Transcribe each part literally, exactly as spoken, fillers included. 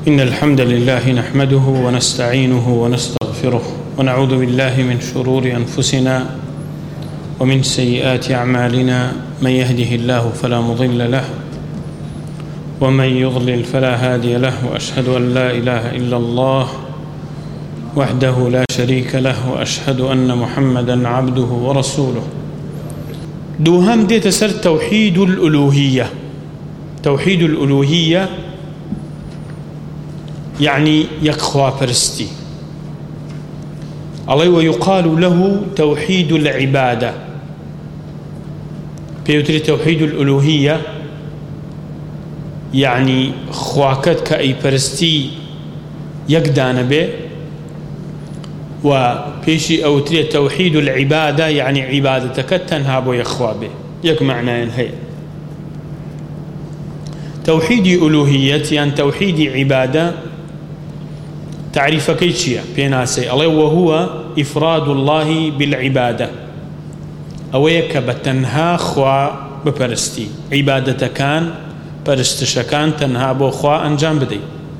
إن الحمد لله نحمده ونستعينه ونستغفره ونعوذ بالله من شرور أنفسنا ومن سيئات أعمالنا. من يهده الله فلا مضل له ومن يضلل فلا هادي له، وأشهد أن لا إله إلا الله وحده لا شريك له، وأشهد أن محمدا عبده ورسوله. دوهم ديت سر توحيد الألوهية. توحيد الألوهية يعني يكخوا برستي الله، ويقال له توحيد العبادة. بيوتري توحيد الألوهية يعني خواكت كأي برستي يقدان به، وبيشي أوتري توحيد العبادة يعني عبادتك تنهاب ويخوا به، يك معنى هي توحيد ألوهية يعني توحيد عبادة. تعريف كيتشيا بيناسي الله وهو إفراد الله بالعبادة، أويك بتنها خوا ببرستي عبادة كان برستش كان تنها بو خوا أنجام بدي،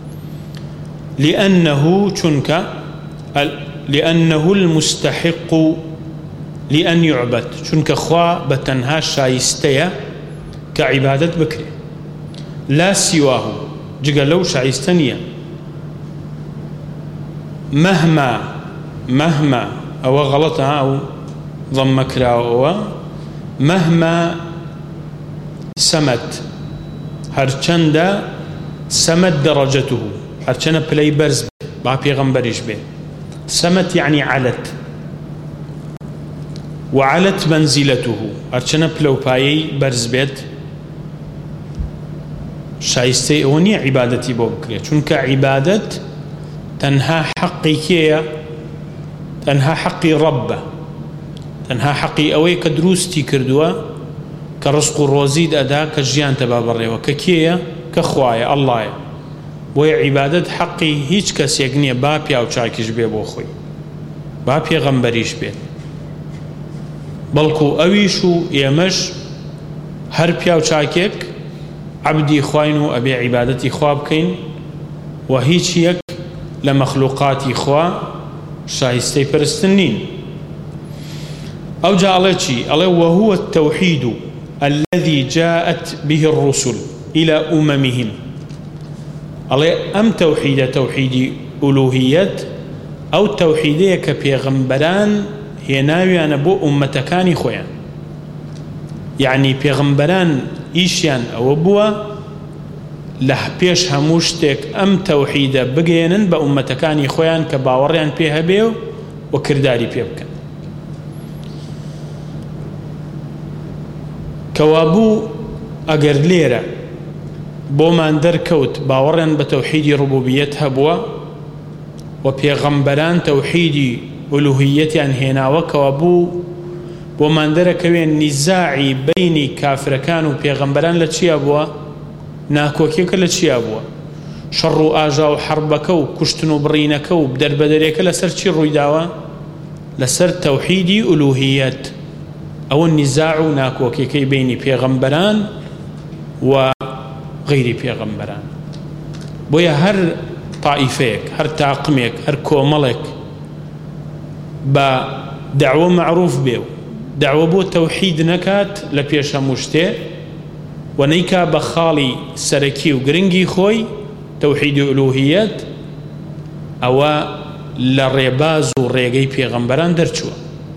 لأنه چونك لأنه المستحق لأن يعبد، چونك خوا بتنها شايستيا كعبادة بكري لا سواه جقال لو شايستنيا. مهما مهما أو غلطها أو ضمك راوة مهما سمت هرچند سمت درجته، هرچند بلاي برز با پیغمبرش به. سمت يعني علت، وعلت منزلته، هرچند بلو باي برز بيت شايستي اوني عبادتي بو بكري، چونك عبادت تنها حقي كيا، تنها حقي ربه، تنها حقي اوي كدروستي كردوا كرزق الروزيد ادا كجيان تبابري وككيا كخوايا الله. بوي عبادت حقي هيج كس يغني بابي او چاكيش بي بو خوي بابي غمبريش بي، بلكو اويشو يمش هر بياو چاكيك عبدي خوينو ابي عبادتي خوابكين، وهيج يك لمخلوقات إخوة شايستي برستنين. أو جاء الله شيء الله وهو التوحيد الذي جاءت به الرسل إلى أممهم. الله أم توحيد توحيد ألوهية أو توحيدية كبيغمبران هي ناوي أنا بو أمتكاني خويا، يعني بيغمبران إيشيان أو بوا لە پێش هەموو شتێک ئەم تەوحیدە بگەێنن بە ئومەتەکانی خۆیان کە باوەڕیان پێ هەبێ و کردداری پێ بکەن. کەوابوو ئەگەر لێرە بۆمان دەرکەوت باوەڕیان بە تەوحیدی ڕوبوبیەت هەبووە و پێغەمبەران تەوحیدی ئولوهیەتیان هێناوە، کەوابوو بۆمان دەرەکەوێن نیزاعی بەینی کافرەکان و پێغەمبەران لە چیا بووە؟ ناکۆکیەکە لە چیا بووە؟ شەڕ و ئاژا و حەربەکە و کوشتن و بڕینەکە و دەربەدەرێکە لەسەر چی ڕوویداوە؟ لەسەر تەوحیدی ئولوهیەت. ئەوە نیزاع و ناکۆکیەکەی بینی پێغەمبەران و غەیری پێغەمبەران. بۆیە هەر تائیفەیەک، هەر تاقمێک، هەر کۆمەڵێک بە دەعوە معروف بێ و دەعوە بۆ تەوحید نەکات لە پێش هەموو شتێ ونيكا بخالي سركي وقرنجي خوي توحيد ألوهيات أو للريباز وريقي بيغمبران درشوا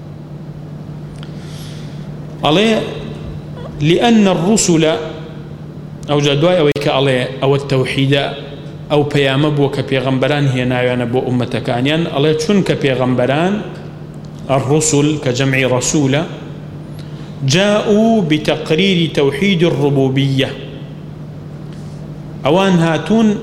عليه، لأن الرسل أو جدواي أو إيكا عليه أو التوحيد أو بيامبو كبيغمبران هي نايانا بو أمتكانيان عليه شن كبيغمبران الرسل كجمع رسولة جاءوا بتقرير توحيد الربوبية. أوان هاتون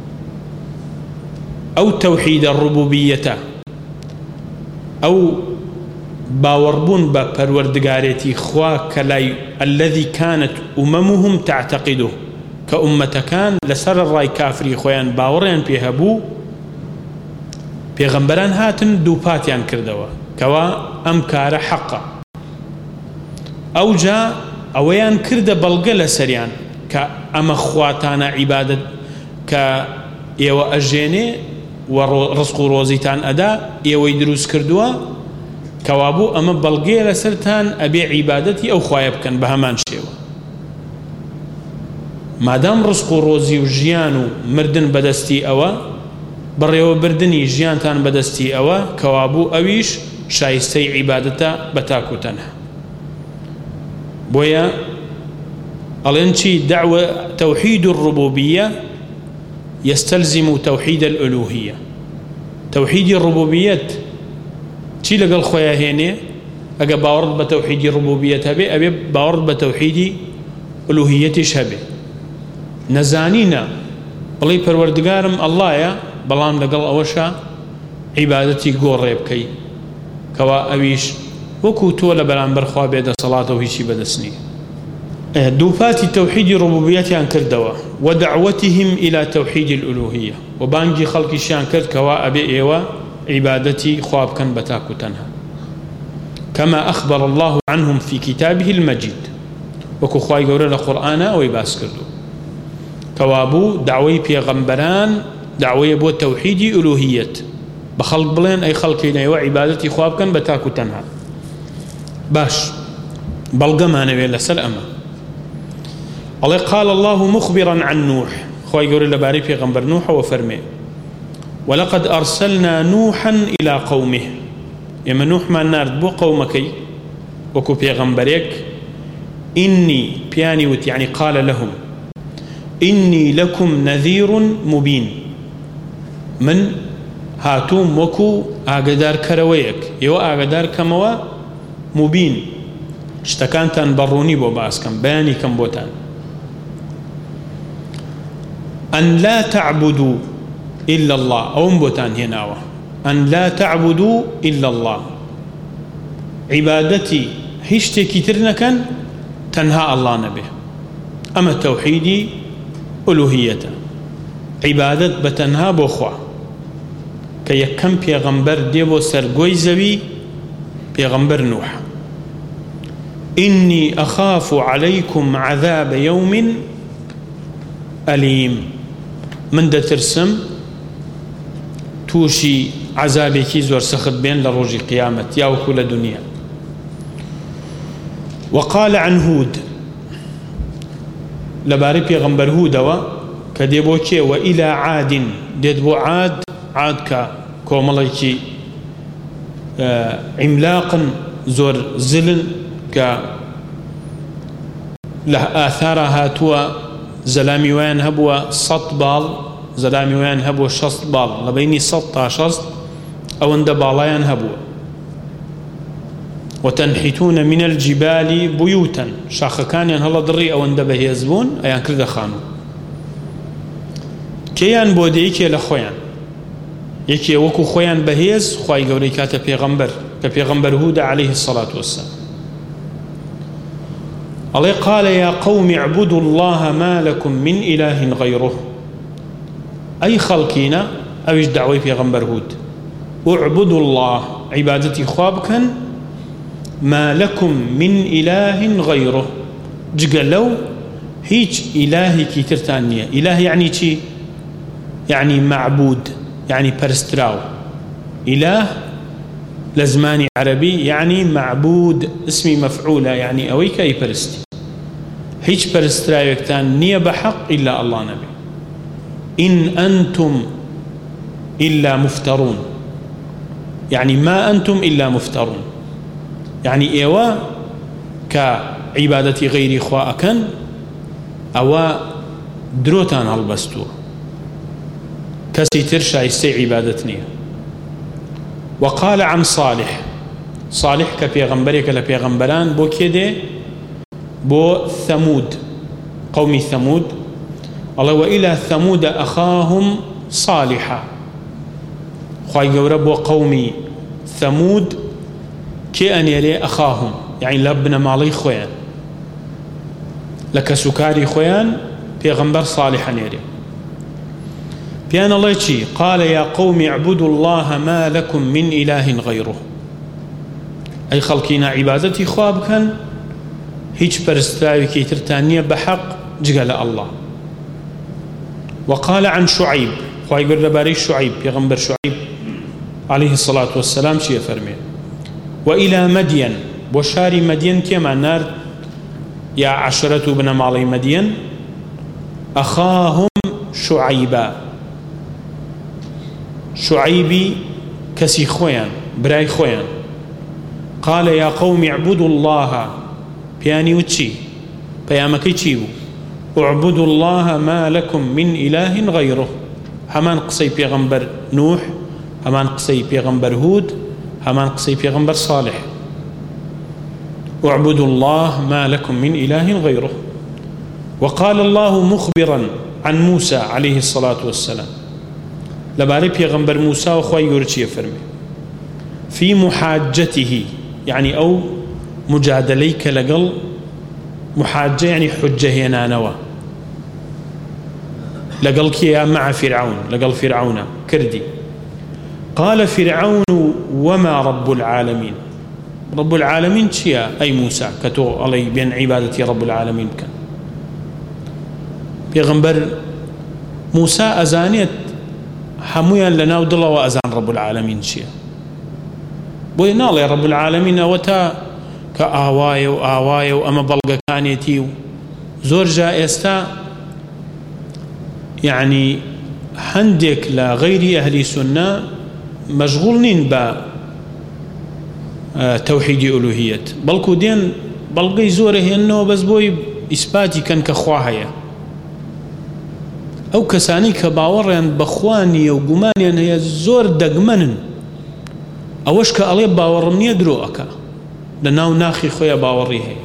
أو توحيد الربوبية أو باوربون بپروردگاريتي خوا كلاي الذي كانت أممهم تعتقده، كأمة كان لسر الراي كافري خوان باوريان بيهبو بيغمبران هاتن دوباتيان كردوا كوا أمكار حقا. أو جاء أويان كرد بلغة لسريان كأما خواتانا عبادة ئێوە ئەژێنێ و ڕزق و ڕۆزیتان ئەدا ئێوەی دروست کردووە کەوابوو ئەمە بەڵگەیە لەسەرتان ئەبێ عیبادەتی ئەو خوایە بکەن بە هەمان شێوە. مادام ڕزق و ڕۆزی و ژیان و مردن بەدەستی ئەوە، بڕێوەبردنی ژیانتان بەدەستی ئەوە کەوابوو ئەویش شایستەی عیبادەتە بە تاک و تەنها. بۆیە ئەڵێن چی؟ دعوە تەوحید الربوبیە يستلزم توحيد الألوهية. توحيد الربوبية چی لەگەڵ خۆیان هێنێ؟ ئەگە باوەڕت بە تەوحیدی ڕوبوبیەت هەبێ ئەبێ باوەڕت بە تەوحیدی ئولوهیەتیش هەبێ. نەزانینە بڵێ پەروەردگارم ئەڵڵایە، بەڵام لەگەڵ ئەوەشە عیبادەتی گۆڕێ بکەی کەوا ئەویش وەکو تۆ لە بەرامبەر خوا بێدەسەڵاتە و هیچی بەدەست نییە. دووپاتی تەوحیدی ڕوبوبیەتیان کردەوە ودعوتهم إلى توحيد الألوهية، وبانجي خلقي شان كرد كوا أبي إيوة عبادتي خواب كان بتاكو تنها، كما أخبر الله عنهم في كتابه المجيد، وكو خواي قولنا القرآن ويباس كردو كوابو دعوي بيغمبران دعوي بو توحيدي ألوهية بخلق بلين أي خلقين أيوة عبادتي خواب كان بتاكو تنها. باش بلغم أنا ويلا سلامة. الله قال الله مخبرا عن نوح، خواي قول لباري في غنبر نوح وفرمي ولقد أرسلنا نوحا إلى قومه، يما نوح ما نارد بو قومك وكو في غنبريك إني بيانيوت يعني قال لهم إني لكم نذير مبين، من هاتوم وكو آقدار كرويك يو آقدار كموا مبين اشتكان تنبروني بو باس كم بياني كم بوتان أن لا تعبدوا إلا الله، أو بوتان هناوة أن لا تعبدوا إلا الله، عبادتي هشتي كترنا كان تنهى الله نبه، أما توحيدي ألوهية عبادت بتنهى بوخوا كي يكم بيغمبر ديبو سرقوي زوي بيغمبر نوح إني أخاف عليكم عذاب يوم أليم، من دا ترسم توشي عذابك زور سخط بين لروج قيامة يا وكل دنيا. وقال عن هود لباري بيغمبر هود كديبوكي وإلى عاد ديدبو عاد عاد كوماليكي آه عملاقا زور زلن ك له آثارها توا زلامي وين هبوا صط بال زلامي وين هبوا شصت بال لبيني صط شصت أو اند بالايان هبوا وتنحتون من الجبال بيوتا شاخ كان هلا ضري أو اند به يزبون أيان كرد خانو كيان بودي كي لخويان يكي وكو خويان بهيز خواي قولي كاتا بيغمبر كبيغمبر هود عليه الصلاة والسلام. الله قال يا قوم اعبدوا الله ما لكم من إله غيره، أي خلقينا أوش دعوي في غنبر هود اعبدوا الله عبادتي خوابكا ما لكم من إله غيره، جقلو هيج إلهي كي ترتانية. إله يعني چي؟ يعني معبود، يعني برستراو. إله لزماني عربي يعني معبود، اسمي مفعولة يعني أويك أي برستي هيج برستراو يكتان نية بحق إلا الله نبي. إن أنتم إلا مفترون، يعني ما أنتم إلا مفترون، يعني إيوا كعبادة غير خواء أو دروتان هالبستو كسي ترشا يستي عبادتني. وقال عن صالح، صالح كبيغمبريك لبيغمبران بو كده بو ثمود، قوم ثمود. الله وإلى ثمود أخاهم صالحا، خواهي قورا بو قومي ثمود كي أن يلي أخاهم، يعني لبنا مالي خويان لك سكاري خويان بيغمبر صالحا يلي بيان الله يتشي قال يا قوم اعبدوا الله ما لكم من إله غيره، أي خلقنا عبادتي خواب كان هيج برستراوي كي ترتانية بحق جقال الله. وقال عن شعيب خواهي قرد لباري شعيب يغنبر شعيب عليه الصلاة والسلام شيء فرمي وإلى مدين وشاري مدين كما نار يا عشرة بن مالي مدين أخاهم شعيبا شعيبي كسي خويان براي خويان قال يا قوم اعبدوا الله بياني وتشي بيامكي تشيبو اعبدوا الله ما لكم من إله غيره همان قصي بيغمبر نوح همان قصي بيغمبر هود همان قصي بيغمبر صالح اعبدوا الله ما لكم من إله غيره. وقال الله مخبرا عن موسى عليه الصلاة والسلام لباري بيغمبر موسى وخوي يورتشي فرمي في محاجته يعني أو مجادليك لقل محاجة يعني حجة هنا نوى لقل كيا مع فرعون لقل فرعون كردي قال فرعون وما رب العالمين رب العالمين شيا أي موسى كتو علي بين عبادتي رب العالمين كان بيغمبر موسى أزانيت حمويا لنا ودلا وأزان رب العالمين شيا بوينا يا رب العالمين وتا كآواي وآواي وأما بلغ كانيتي زور جائستا يعني هندك لغير أهل السنة مشغولين با توحيد ألوهية بلكو دين بلغي زوره إنه بس بوي إثباتي كان كخواهية أو كساني كباوريان بخواني وقمانيان هي زور دقمنن أوش كألي باورم يدرو أكا لناو ناخي خويا باوري هي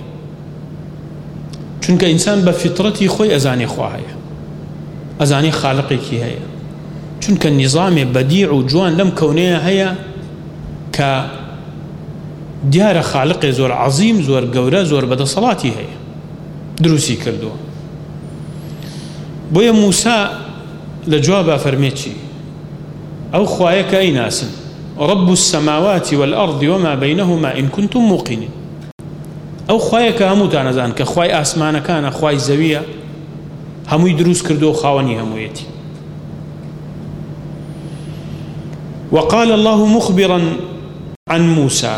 چونك إنسان بفطرتي خوي أزاني خواهية أزاني خالقي كي هي چونك النظام بديع وجوان لم كونيه هي ك ديار خالقي زور عظيم زور قورة زور بدا صلاتي هي دروسي كردو بويا موسى لجوابا فرميتشي أو خوايك أي ناس رب السماوات والأرض وما بينهما إن كنتم موقنين أو خوايك هموتانا زان كخواي آسمانا كان خواي زوية هموي دروس كردو خاوني همويتي. وقال الله مخبرا عن موسى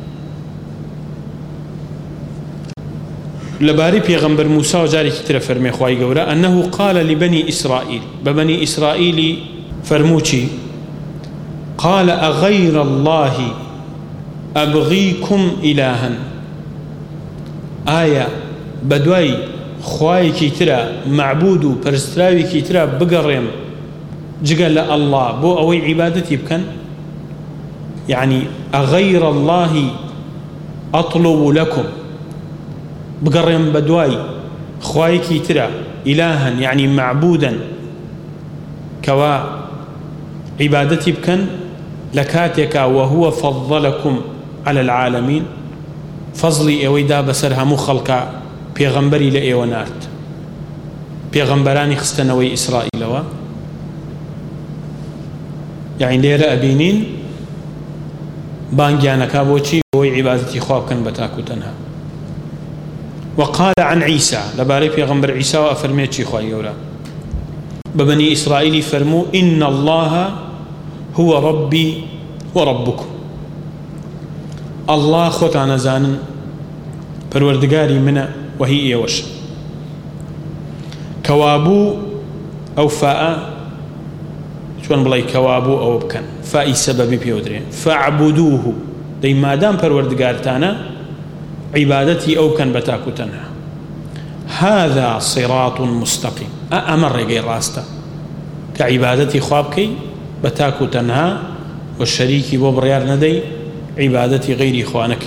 لباري بيغمبر موسى وجاري كتير فرمي خواي قورا أنه قال لبني إسرائيل ببني إسرائيل فرموشي قال أغير الله أبغيكم إلها آية بدواي خواي كتير معبود برستراوي كتير بقرم جقال الله بو أوي عبادتي بكن يعني أغير الله أطلب لكم بقرم بدواي خواي كتير إلها يعني معبودا كوا عبادتي بكن لكاتك وهو فضلكم على العالمين فضلي اويدا بسرها مخلقا بيغمبري لأيوانات بيغمبراني خستنوي إسرائيل و يعني ليرا أبينين بانجانا كابوشي وي عبادتي خواب كان بتاكو تنها. وقال عن عيسى لباري بيغمبر عيسى وأفرميتشي خواهي يورا ببني إسرائيل فرموا إن الله هو ربي وربكم الله خوتانا زانن پروردگاري منا وهي ايوش كوابو أو فاء شوان بلاي كوابو أو بكن فاء سبب بيودرين فاعبدوه دي ما دام پروردگارتانا عبادتي أو كان بتاكو تنها هذا صراط مستقيم أمر غير راستا كعبادتي خوابكي بتاكو تنها والشريك بوبريار ندي عبادتي غير إخوانك.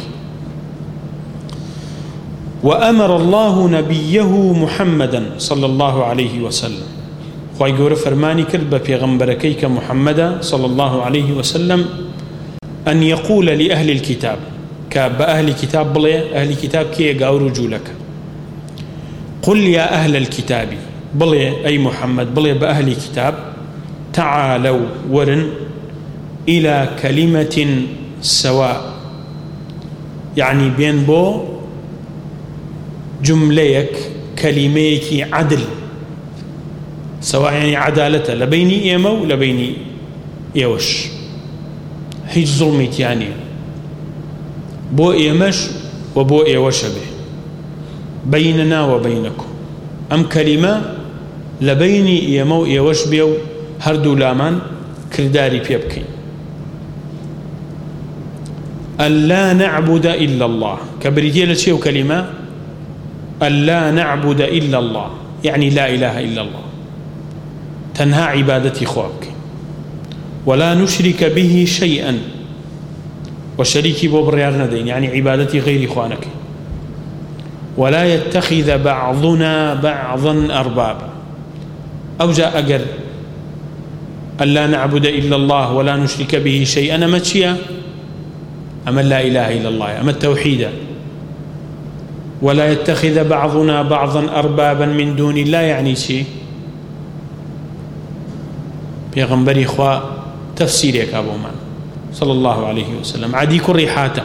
وأمر الله نبيه محمدا صلى الله عليه وسلم خواهي قول فرماني كرب بيغمبركيك محمدا صلى الله عليه وسلم أن يقول لأهل الكتاب كاب أهل كتاب بلي أهل كتاب كي يقاو رجولك قل يا أهل الكتاب بلي أي محمد بلي بأهل كتاب تعالوا ورن إلى كلمة سواء يعني بين بو جمليك كلميك عدل سواء يعني عدالة لبيني إيما ولبيني إيوش هيج ظلميت يعني بو إيمش وبو إيوش به بيننا وبينكم أم كلمة لبيني إيما وإيوش بيو هردو لامان كرداري بيبكين ألا نعبد إلا الله كبريتي لشيء كلمة ألا نعبد إلا الله يعني لا إله إلا الله تنهى عبادتي خوابك ولا نشرك به شيئا وشريكي بوبريار ندين يعني عبادتي غير إخوانك ولا يتخذ بعضنا بعضا أربابا أو جاء أقر ألا نعبد إلا الله ولا نشرك به شيئا أما تشيا أما لا إله إلا الله أما التوحيد ولا يتخذ بعضنا بعضا أربابا من دون الله يعني شيء بيغنبري إخوة تفسيرك أبو من صلى الله عليه وسلم عدي كري حاتم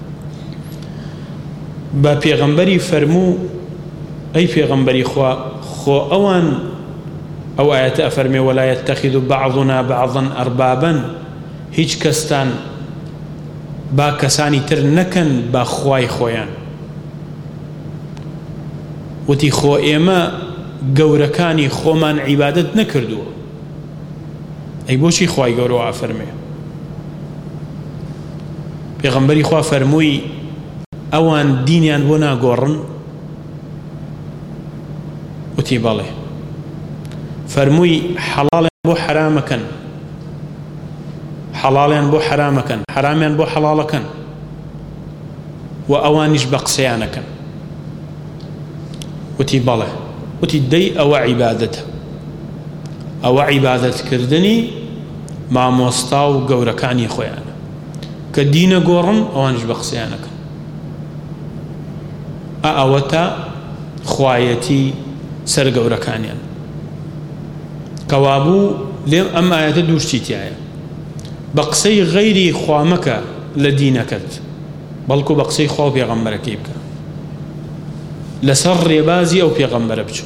با بيغنبري فرمو أي بيغنبري إخوة خو أوان أو آيات أفرمي ولا يتخذ بعضنا بعضا أربابا هيج كستان با كساني تر نكن با خواي خويان وتي خو إيما قوركاني خومان عبادت نكردو أي بوشي خواي قورو أفرمي بيغنبري خوا فرموي أوان دينيان بونا قورن وتي بالي فرموي حلال بو حرامكن حلاليان بو حرامكن حراميان بو حلالكن وأوانش بقسيانكن وتي بالي وتي دي أو عبادته أو عبادة كردني مع موستاو قوركاني خويانا كدين قورن أوانش بقسيانكن أأوتا خوايتي سر قوركانيان كوابو لم أم آيات دوشتي تيايا بقسي غيري خوامك لدينكت بلكو بقسي خوا بيغمبرك يبكى لسر ربازي أو بيغمبر بشو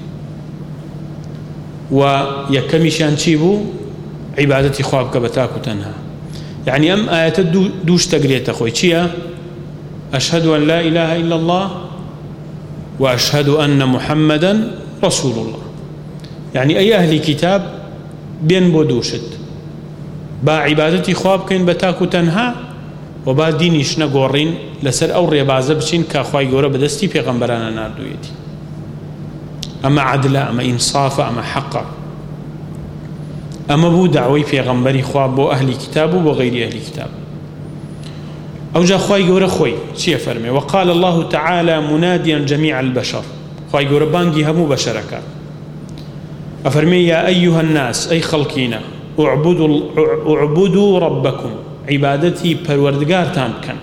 ويكمشان تشيبو عبادتي خوابك بتاكو تنها يعني أم آيات دوش تقريت أخوي تشيا أشهد أن لا إله إلا الله وأشهد أن محمدا رسول الله يعني أي أهل كتاب بين بودوشت با عبادتي خواب كين بتاكو تنها وبا دينيش نقورين لسر أو ريبازة بشين كاخواي قورة بدستي في غنبرانا ناردويتي أما عدلة أما إنصافة أما حقة أما بو دعوي في غنبري خواب بو أهل كتاب وبو غير أهل كتاب أو جا خواي قورة خوي شي فرمي وقال الله تعالى مناديا جميع البشر خواي قورة بانجي همو بشركات أفرمي يا أيها الناس أي خلقينا اعبدوا, اعبدوا ربكم عبادتي پروردگار تامكن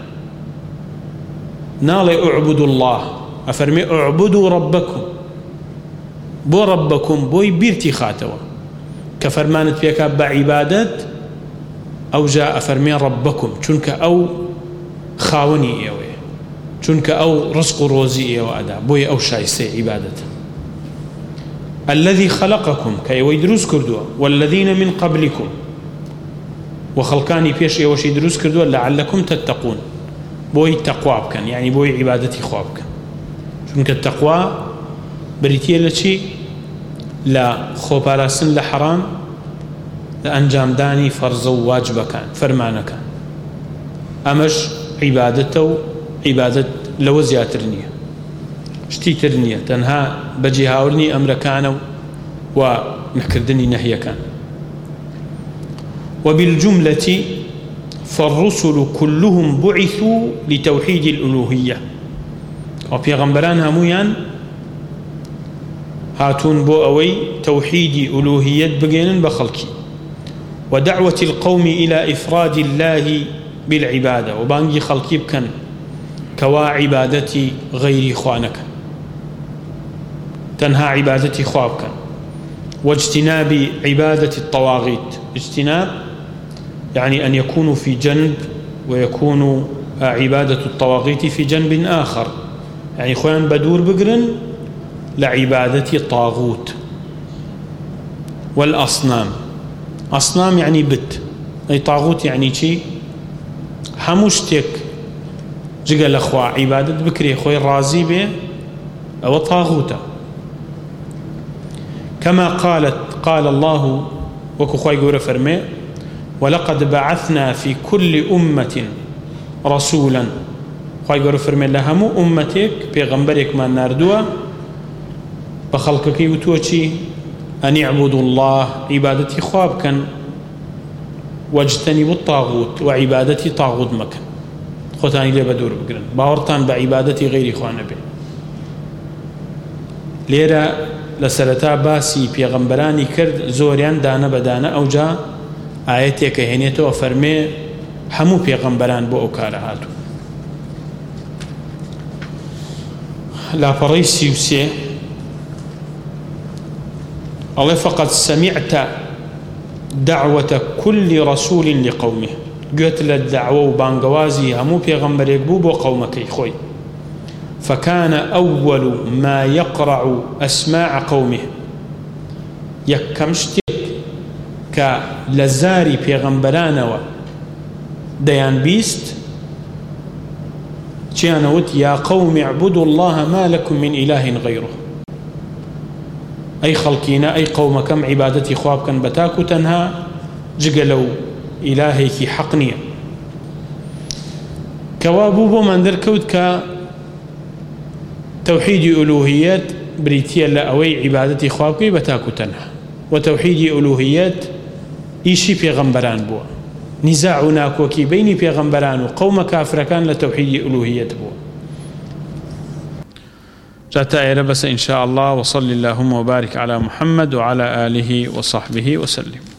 نالي اعبدوا الله أفرمي اعبدوا ربكم بو ربكم بوي بيرتي خاتوا كفرمانت فيك بعبادت أو جاء أفرمي ربكم چونك أو خاوني إيوه چونك أو رزق روزي إيوه أدا بوي أو شايسي عبادت الذي خلقكم كي ويدروس كردوا والذين من قبلكم وخلقاني بيش ايوش يدروس كردوا لعلكم تتقون بوي تقوى بكن يعني بوي عبادتي خواب بكن چونك التقوى بريتيه لشي لا خوبارسن لحرام لأنجام داني فرض واجب كان فرمانك أمش عبادته عبادة لو زياترنيه شتي ترنية تنها بجهاورني أمر كانوا ونكردني نهي كان وبالجملة فالرسل كلهم بعثوا لتوحيد الألوهية وبيغمبران همويان هاتون بو أوي توحيد ألوهية بقين بخلقي ودعوة القوم إلى إفراد الله بالعبادة وبانجي خلقي بكن كوا عبادتي غير إخوانك تنهى عبادتي خوابك واجتناب عبادة الطواغيت اجتناب يعني أن يكونوا في جنب ويكون عبادة الطواغيت في جنب آخر يعني خوان بدور بقرن لعبادة طاغوت والأصنام. أصنام يعني بت، أي طاغوت يعني شي همشتك جقل أخوة عبادة بكري خوي الرازي به أو طاغوتا. كما قالت قال الله وكو خوي قورة فرمي ولقد بعثنا في كل أمة رسولا. خوي قورة فرمي لهمو أمتك بيغمبرك ما ناردوا بخلقك يوتوشي أن يعبدوا الله عبادتي خواب كان واجتنبوا الطاغوت وعبادتي طاغوت مكان. خوتاني لي بدور بقرن باورتان بعبادتي غير إخوانا به. ليرا لسرتا باسي بيغمبراني كرد زوريان دانا بدانا أو جا آياتي كهينيتو وفرمي همو بيغمبران بو أكار هاتو. لا فريسي وسي الله فقد سمعت دعوة كل رسول لقومه. قلت للدعوة وبانقوازي همو بيغمبر يقبو بو قومك خوي. فكان أول ما يقرع أسماع قومه يكمشتك كلزاري بيغمبرانوا ديان بيست تيانوت يا قوم اعبدوا الله ما لكم من إله غيره. أي خلقينا أي قومكم عبادتي خواب كان بتاكو تنها جقلوا إلهيك حقنيا. كوابوبو من دركوت ك توحيد ألوهيات بريتيا لا أوي عبادتي خوابكي بتاكو تنها وتوحيد ألوهيات إيشي بيغمبران بوا نزاعنا كوكي بيني بيغمبران وقوم كافر كان لتوحيد ألوهيات بوا. جاءت آية بس إن شاء الله. وصل اللهم وبارك على محمد وعلى آله وصحبه وسلم.